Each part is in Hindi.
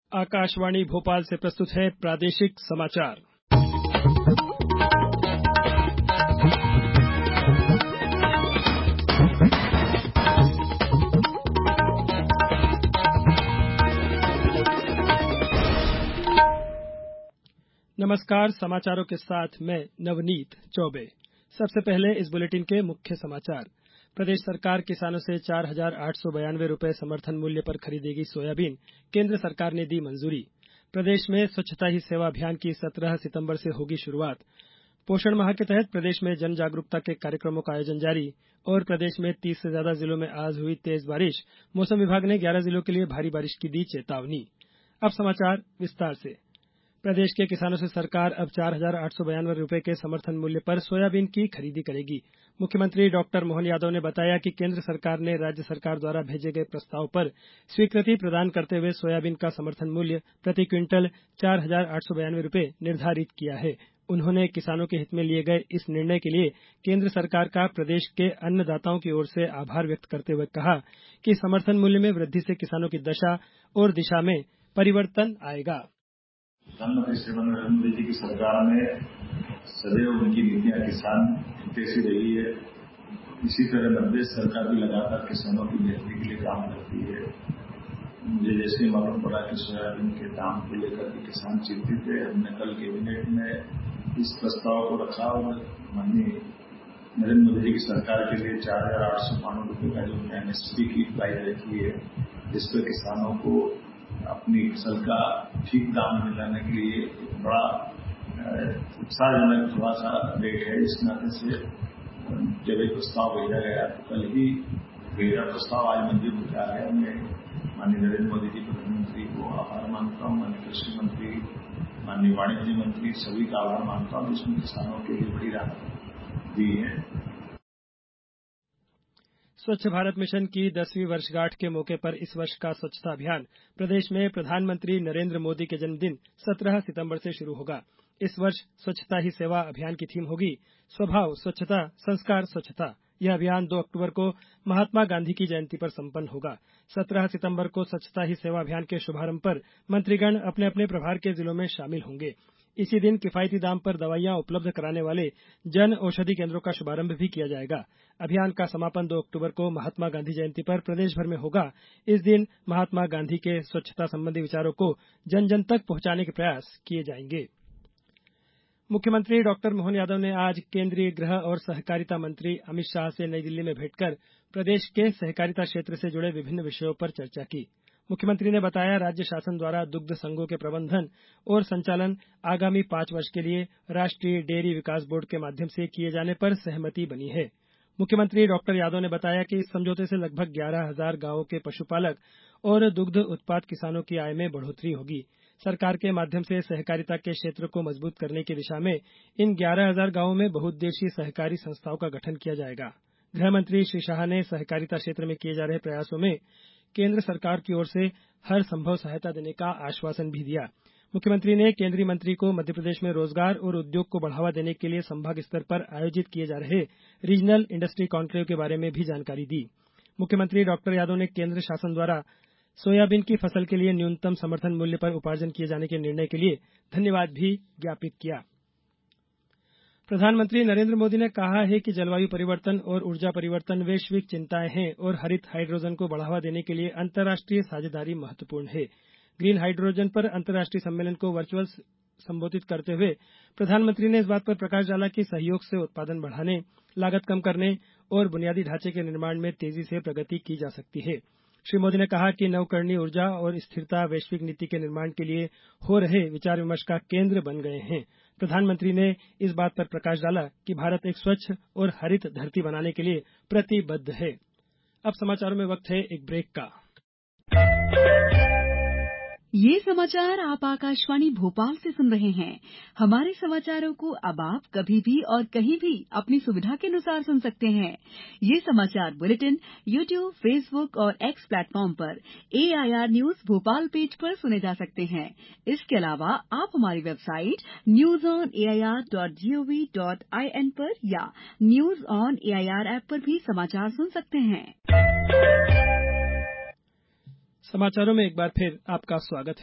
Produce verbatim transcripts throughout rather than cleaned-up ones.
आकाशवाणी भोपाल से प्रस्तुत है प्रादेशिक समाचार। नमस्कार, समाचारों के साथ मैं नवनीत चौबे। सबसे पहले इस बुलेटिन के मुख्य समाचार। प्रदेश सरकार किसानों से चार हजार आठ सौ बयानवे रुपए समर्थन मूल्य पर खरीदेगी सोयाबीन, केंद्र सरकार ने दी मंजूरी। प्रदेश में स्वच्छता ही सेवा अभियान की सत्रह सितंबर से होगी शुरुआत। पोषण माह के तहत प्रदेश में जन जागरूकता के कार्यक्रमों का आयोजन जारी और प्रदेश में तीस से ज्यादा जिलों में आज हुई तेज बारिश। मौसम विभाग ने ग्यारह जिलों के लिए भारी बारिश की दी चेतावनी। अब समाचार विस्तार से। प्रदेश के किसानों से सरकार अब चार हजार आठ सौ बयानवे रुपए के समर्थन मूल्य पर सोयाबीन की खरीदी करेगी। मुख्यमंत्री डॉक्टर मोहन यादव ने बताया कि केंद्र सरकार ने राज्य सरकार द्वारा भेजे गए प्रस्ताव पर स्वीकृति प्रदान करते हुए सोयाबीन का समर्थन मूल्य प्रति क्विंटल चार हजार आठ सौ बयानवे रुपए निर्धारित किया है। उन्होंने किसानों के हित में लिए गए इस निर्णय के लिए केंद्र सरकार का प्रदेश के अन्नदाताओं की ओर से आभार व्यक्त करते हुए कहा कि समर्थन मूल्य में वृद्धि से किसानों की दशा और दिशा में परिवर्तन आएगा। प्रधानमंत्री श्रीमान नरेंद्र मोदी जी की सरकार में सदैव उनकी नीतियां किसान हितैषी रही है। इसी तरह मध्य सरकार भी लगातार किसानों की बेहतरी के लिए काम करती है। मुझे जैसे मालूम पड़ा कि सोयाबीन के दाम को लेकर के किसान चिंतित है, हमने कल कैबिनेट में इस प्रस्ताव को रखा और माननीय नरेंद्र मोदी जी की सरकार के लिए चार हजार आठ सौ बानवे रुपये का जो एमएसपी की प्राइस रखी है, जिस पर किसानों को अपनी फसल का ठीक दाम मिलाने के लिए बड़ा उत्साहजनक थोड़ा सा रेट है। इस नाते से जब एक प्रस्ताव भेजा गया तो कल ही मेरा प्रस्ताव आज मंजूर हो गया है। मैं माननीय नरेंद्र मोदी जी प्रधानमंत्री को आभार मानता हूँ, माननीय कृषि मंत्री, माननीय वाणिज्य मंत्री, सभी का आभार मानता हूँ। इसमें किसानों के लिए बड़ी राहत दी है। स्वच्छ भारत मिशन की दसवीं वर्षगांठ के मौके पर इस वर्ष का स्वच्छता अभियान प्रदेश में प्रधानमंत्री नरेंद्र मोदी के जन्मदिन सत्रह सितंबर से शुरू होगा। इस वर्ष स्वच्छता ही सेवा अभियान की थीम होगी स्वभाव स्वच्छता, संस्कार स्वच्छता। यह अभियान दो अक्टूबर को महात्मा गांधी की जयंती पर संपन्न होगा। सत्रह सितंबर को स्वच्छता ही सेवा अभियान के शुभारंभ पर मंत्रीगण अपने अपने प्रभार के जिलों में शामिल होंगे। इसी दिन किफायती दाम पर दवाइयां उपलब्ध कराने वाले जन औषधि केंद्रों का शुभारंभ भी किया जाएगा। अभियान का समापन दो अक्टूबर को महात्मा गांधी जयंती पर प्रदेश भर में होगा। इस दिन महात्मा गांधी के स्वच्छता संबंधी विचारों को जन जन तक पहुंचाने के प्रयास किए जाएंगे। मुख्यमंत्री डॉक्टर मोहन यादव ने आज केंद्रीय गृह और सहकारिता मंत्री अमित शाह से नई दिल्ली में भेंट कर प्रदेश के सहकारिता क्षेत्र से जुड़े विभिन्न विषयों पर चर्चा की। मुख्यमंत्री ने बताया, राज्य शासन द्वारा दुग्ध संघों के प्रबंधन और संचालन आगामी पांच वर्ष के लिए राष्ट्रीय डेयरी विकास बोर्ड के माध्यम से किए जाने पर सहमति बनी है। मुख्यमंत्री डॉक्टर यादव ने बताया कि इस समझौते से लगभग ग्यारह हजार गांवों के पशुपालक और दुग्ध उत्पाद किसानों की आय में बढ़ोतरी होगी। सरकार के माध्यम से सहकारिता के क्षेत्र को मजबूत करने की दिशा में इन ग्यारह हजार गांवों में बहुउद्देशीय सहकारी संस्थाओं का गठन किया जाएगा। गृह मंत्री श्री शाह ने सहकारिता क्षेत्र में किए जा रहे प्रयासों में केंद्र सरकार की ओर से हर संभव सहायता देने का आश्वासन भी दिया। मुख्यमंत्री ने केंद्रीय मंत्री को मध्यप्रदेश में रोजगार और उद्योग को बढ़ावा देने के लिए संभाग स्तर पर आयोजित किए जा रहे रीजनल इंडस्ट्री कॉन्क्लेव के बारे में भी जानकारी दी। मुख्यमंत्री डॉक्टर यादव ने केंद्र शासन द्वारा सोयाबीन की फसल के लिए न्यूनतम समर्थन मूल्य पर उपार्जन किए जाने के निर्णय के लिए धन्यवाद भी ज्ञापित किया। प्रधानमंत्री नरेंद्र मोदी ने कहा है कि जलवायु परिवर्तन और ऊर्जा परिवर्तन वैश्विक चिंताएं हैं और हरित हाइड्रोजन को बढ़ावा देने के लिए अंतर्राष्ट्रीय साझेदारी महत्वपूर्ण है। ग्रीन हाइड्रोजन पर अंतर्राष्ट्रीय सम्मेलन को वर्चुअल संबोधित करते हुए प्रधानमंत्री ने इस बात पर प्रकाश डाला कि सहयोग से उत्पादन बढ़ाने, लागत कम करने और बुनियादी ढांचे के निर्माण में तेजी से प्रगति की जा सकती है। श्री मोदी ने कहा कि नवकरणीय ऊर्जा और स्थिरता वैश्विक नीति के निर्माण के लिए हो रहे विचार विमर्श का केंद्र बन गए हैं। प्रधानमंत्री ने इस बात पर प्रकाश डाला कि भारत एक स्वच्छ और हरित धरती बनाने के लिए प्रतिबद्ध है। अब समाचारों में वक्त है एक ब्रेक का। ये समाचार आप आकाशवाणी भोपाल से सुन रहे हैं। हमारे समाचारों को अब आप कभी भी और कहीं भी अपनी सुविधा के अनुसार सुन सकते हैं। ये समाचार बुलेटिन यूट्यूब, फेसबुक और एक्स प्लेटफॉर्म पर एआईआर न्यूज भोपाल पेज पर सुने जा सकते हैं। इसके अलावा आप हमारी website news on AIR dot G O V dot I N पर या न्यूज ऑन एआईआर ऐप पर भी समाचार सुन सकते हैं। समाचारों में एक बार फिर आपका स्वागत है।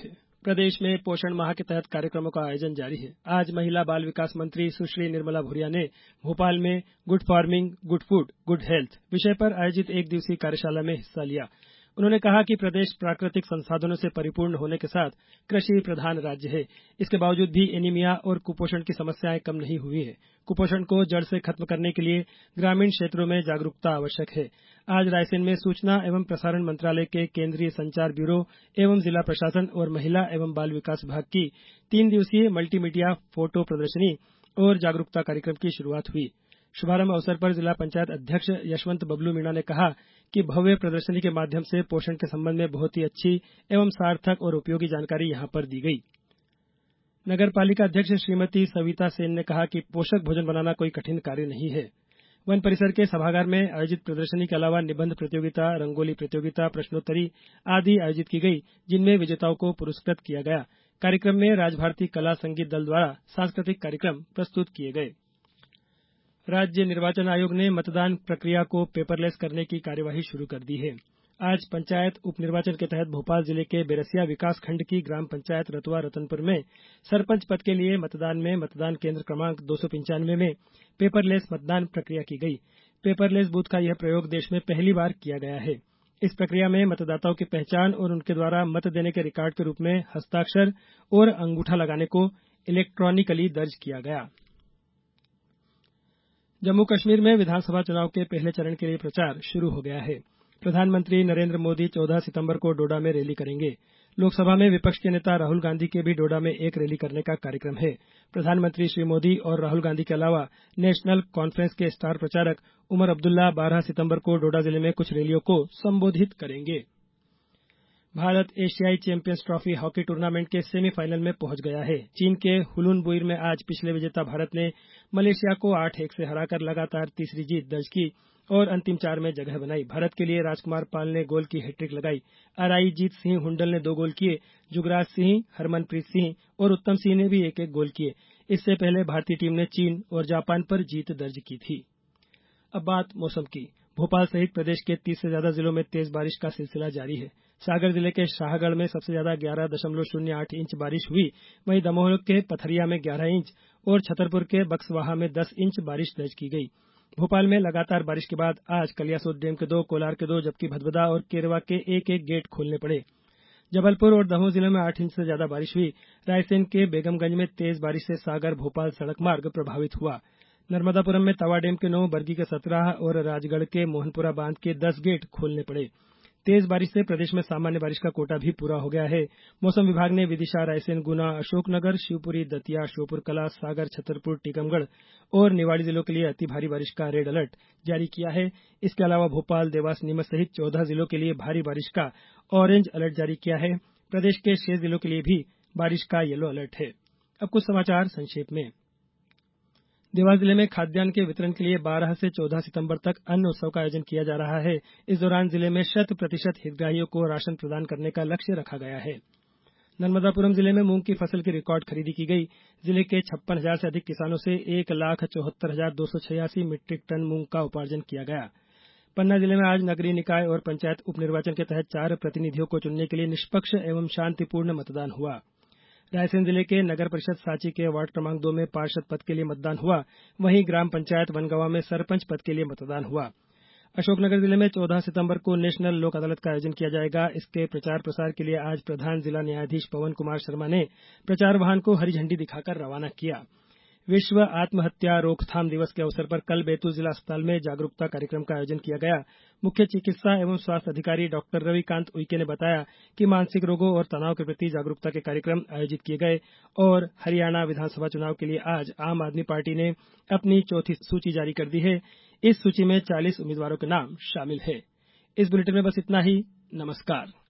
प्रदेश में पोषण माह के तहत कार्यक्रमों का आयोजन जारी है। आज महिला बाल विकास मंत्री सुश्री निर्मला भूरिया ने भोपाल में good farming, good food, good health विषय पर आयोजित एक दिवसीय कार्यशाला में हिस्सा लिया। उन्होंने कहा कि प्रदेश प्राकृतिक संसाधनों से परिपूर्ण होने के साथ कृषि प्रधान राज्य है। इसके बावजूद भी एनीमिया और कुपोषण की समस्याएं कम नहीं हुई है। कुपोषण को जड़ से खत्म करने के लिए ग्रामीण क्षेत्रों में जागरूकता आवश्यक है। आज रायसेन में सूचना एवं प्रसारण मंत्रालय के केंद्रीय संचार ब्यूरो एवं जिला प्रशासन और महिला एवं बाल विकास विभाग की तीन दिवसीय मल्टीमीडिया फोटो प्रदर्शनी और जागरूकता कार्यक्रम की शुरुआत हुई। शुभारंभ अवसर पर जिला पंचायत अध्यक्ष यशवंत बबलू मीणा ने कहा कि भव्य प्रदर्शनी के माध्यम से पोषण के संबंध में बहुत ही अच्छी एवं सार्थक और उपयोगी जानकारी यहां पर दी गई। नगर पालिका अध्यक्ष श्रीमती सविता सेन ने कहा कि पोषक भोजन बनाना कोई कठिन कार्य नहीं है। वन परिसर के सभागार में आयोजित प्रदर्शनी के अलावा निबंध प्रतियोगिता, रंगोली प्रतियोगिता, प्रश्नोत्तरी आदि आयोजित की गई, जिनमें विजेताओं को पुरस्कृत किया गया। कार्यक्रम में राजभारती कला संगीत दल द्वारा सांस्कृतिक कार्यक्रम प्रस्तुत किए गए। राज्य निर्वाचन आयोग ने मतदान प्रक्रिया को पेपरलेस करने की कार्यवाही शुरू कर दी है। आज पंचायत उप निर्वाचन के तहत भोपाल जिले के बेरसिया विकास खंड की ग्राम पंचायत रतुआ रतनपुर में सरपंच पद के लिए मतदान में मतदान केंद्र क्रमांक दो सौ पंचानवे में पेपरलेस मतदान प्रक्रिया की गई। पेपरलेस बूथ का यह प्रयोग देश में पहली बार किया गया है। इस प्रक्रिया में मतदाताओं की पहचान और उनके द्वारा मत देने के रिकॉर्ड के रूप में हस्ताक्षर और अंगूठा लगाने को इलेक्ट्रॉनिकली दर्ज किया गया। जम्मू कश्मीर में विधानसभा चुनाव के पहले चरण के लिए प्रचार शुरू हो गया है। प्रधानमंत्री नरेंद्र मोदी चौदह सितंबर को डोडा में रैली करेंगे। लोकसभा में विपक्ष के नेता राहुल गांधी के भी डोडा में एक रैली करने का कार्यक्रम है। प्रधानमंत्री श्री मोदी और राहुल गांधी के अलावा नेशनल कॉन्फ्रेंस के स्टार प्रचारक उमर अब्दुल्ला बारह सितंबर को डोडा जिले में कुछ रैलियों को संबोधित करेंगे। भारत एशियाई चैंपियंस ट्रॉफी हॉकी टूर्नामेंट के सेमीफाइनल में पहुंच गया है। चीन के हुलुन बुइर में आज पिछले विजेता भारत ने मलेशिया को आठ एक से हराकर लगातार तीसरी जीत दर्ज की और अंतिम चार में जगह बनाई। भारत के लिए राजकुमार पाल ने गोल की हैट्रिक लगाई। अराईजीत सिंह हुंडल ने दो गोल किए। जुगराज सिंह, हरमनप्रीत सिंह और उत्तम सिंह ने भी एक एक गोल किए। इससे पहले भारतीय टीम ने चीन और जापान पर जीत दर्ज की थी। अब बात मौसम की। भोपाल सहित प्रदेश के तीस से ज्यादा जिलों में तेज बारिश का सिलसिला जारी है। सागर जिले के शाहगढ़ में सबसे ज्यादा ग्यारह दशमलव शून्य आठ इंच बारिश हुई। वहीं दमोह के पथरिया में ग्यारह इंच और छतरपुर के बक्सवाहा में दस इंच बारिश दर्ज की गई। भोपाल में लगातार बारिश के बाद आज कलियासोत डैम के दो, कोलार के दो, जबकि भदभदा और केरवा के एक एक गेट खोलने पड़े। जबलपुर और दमोह जिले में आठ इंच से ज्यादा बारिश हुई। रायसेन के बेगमगंज में तेज बारिश से सागर भोपाल सड़क मार्ग प्रभावित हुआ। नर्मदापुरम में तवा डैम के नौ, बरगी के सत्रह और राजगढ़ के मोहनपुरा बांध के दस गेट खोलने पड़े। तेज बारिश से प्रदेश में सामान्य बारिश का कोटा भी पूरा हो गया है। मौसम विभाग ने विदिशा, रायसेन, गुना, अशोकनगर, शिवपुरी, दतिया, श्योपुरकला, सागर, छतरपुर, टीकमगढ़ और निवाड़ी जिलों के लिए अति भारी बारिश का रेड अलर्ट जारी किया है। इसके अलावा भोपाल, देवास, नीमच सहित चौदह जिलों के लिए भारी बारिश का ऑरेंज अलर्ट जारी किया है। प्रदेश के शेष जिलों के लिए भी बारिश का येलो अलर्ट है। अब कुछ समाचार संक्षेप में। देवास जिले में खाद्यान्न के वितरण के लिए बारह से चौदह सितंबर तक अन्न उत्सव का आयोजन किया जा रहा है। इस दौरान जिले में शत प्रतिशत हितग्राहियों को राशन प्रदान करने का लक्ष्य रखा गया है। नर्मदापुरम जिले में मूंग की फसल की रिकॉर्ड खरीदी की गई। जिले के छप्पन हजार से अधिक किसानों से एक लाख चौहत्तर हजार दो सौ छियासी मीट्रिक टन मूंग का उपार्जन किया गया। पन्ना जिले में आज नगरीय निकाय और पंचायत उप निर्वाचन के तहत चार प्रतिनिधियों को चुनने के लिए निष्पक्ष एवं शांतिपूर्ण मतदान हुआ। रायसेन जिले के नगर परिषद सांची के वार्ड क्रमांक दो में पार्षद पद के लिए मतदान हुआ। वहीं ग्राम पंचायत वनगंवा में सरपंच पद के लिए मतदान हुआ। अशोकनगर जिले में चौदह सितंबर को नेशनल लोक अदालत का आयोजन किया जाएगा। इसके प्रचार प्रसार के लिए आज प्रधान जिला न्यायाधीश पवन कुमार शर्मा ने प्रचार वाहन को हरी झंडी दिखाकर रवाना किया। विश्व आत्महत्या रोकथाम दिवस के अवसर पर कल बैतूल जिला अस्पताल में जागरूकता कार्यक्रम का आयोजन किया गया। मुख्य चिकित्सा एवं स्वास्थ्य अधिकारी डॉक्टर रविकांत उइके ने बताया कि मानसिक रोगों और तनाव के प्रति जागरूकता के कार्यक्रम आयोजित किए गए और हरियाणा विधानसभा चुनाव के लिए आज आम आदमी पार्टी ने अपनी चौथी सूची जारी कर दी है। इस सूची में चालीस उम्मीदवारों के नाम शामिल है। इस बुलेटिन में बस इतना ही। नमस्कार।